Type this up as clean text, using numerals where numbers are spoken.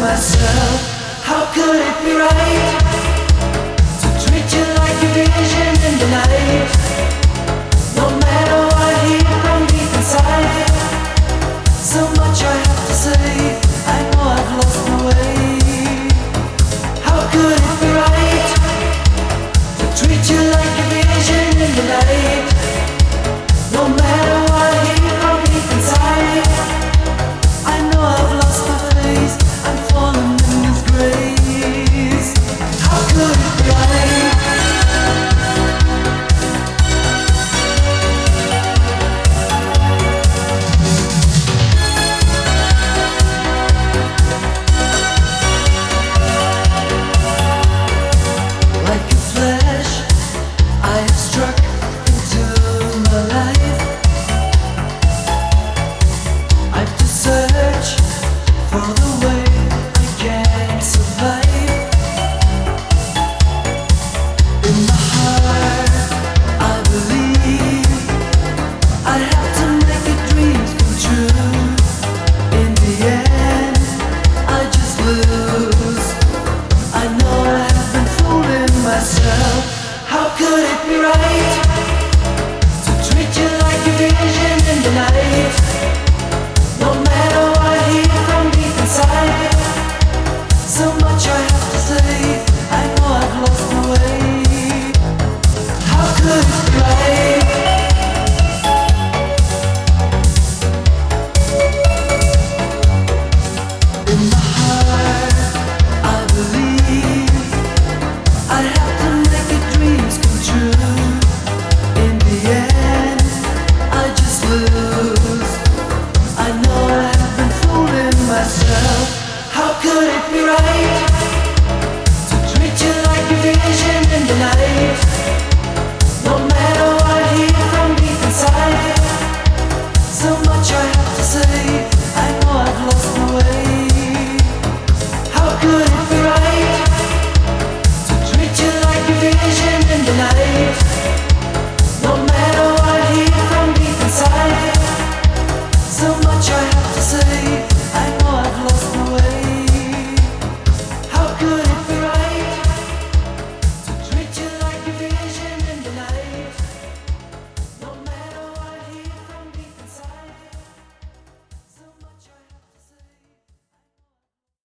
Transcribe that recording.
myself. How could it be right to treat you like a vision in the night? No matter what I hear from deep inside, so much I have to say, I know I've lost my way. How could it be right to treat you like a vision in the night? No matter what I hear from deep inside, I know I've lost my face, I'm falling in disgrace. How could it be right? Like a flash, I have struck into my life. I've to search for the way I can survive. In my heart, I believe I have to make the dreams come true. In the end, I just lose. I know I have been fooling myself. How could it be right to treat you like a vision in the night? No matter what I hear from deep inside, so much I have to say, I know I've lost my way. How could it be right? In my heart, I believe I have to make the dreams come true. In the end, I just lose. I know I have been fooling myself. How could it be right to treat you like a vision in the night? No matter what I hear from deep inside, so much I have to say, I know I've lost my way. How could it be right to treat you like a vision in the night?